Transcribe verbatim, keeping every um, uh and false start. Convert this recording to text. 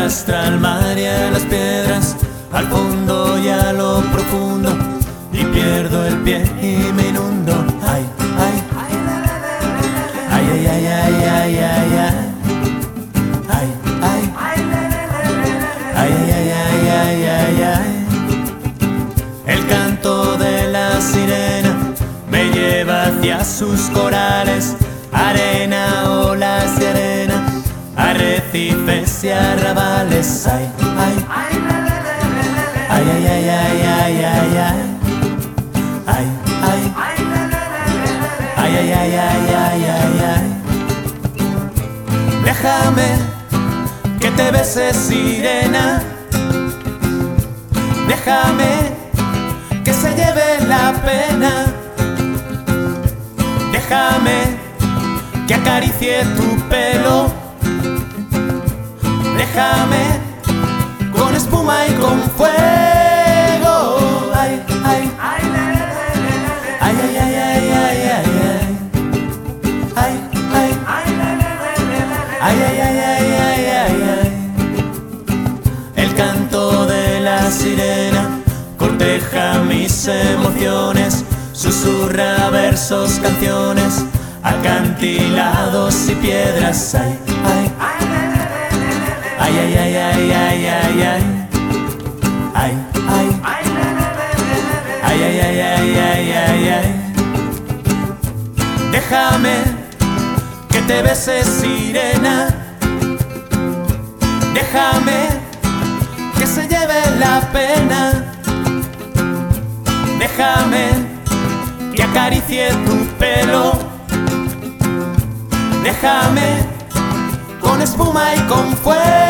arrastra al mar y a las piedras, al fondo y a lo profundo, y pierdo el pie y me inundo. Ay, ay, ay, ay, ay, ay, ay, ay, ay, ay, ay, ay, ay, ay, ay, ay, ay. El canto de la sirena me lleva hacia sus corales, arena, olas de arena, arrecifes y arrabales. Ay, ay, ay, ay, ay, ay, ay, ay, ay, ay. Ay, ay, ay, ay, ay, ay, ay, ay, ay. Déjame que te bese, sirena. Déjame que se lleve la pena. Déjame que acaricie tu pelo. Déjame con espuma y con fuego. Ay, ay, ay, ay, ay, ay, ay, ay, ay, ay, ay, ay, ay, ay, ay, ay, ay. El canto de la sirena corteja mis emociones, susurra versos, canciones, acantilados y piedras. Ay, ay, ay, ay, ay, ay, ay, ay, ay, ay, ay, ay, ay, ay, ay, ay, ay, ay. Déjame que te bese, sirena. Déjame que se lleve la pena. Déjame que acaricie tu pelo. Déjame con espuma y con fuego.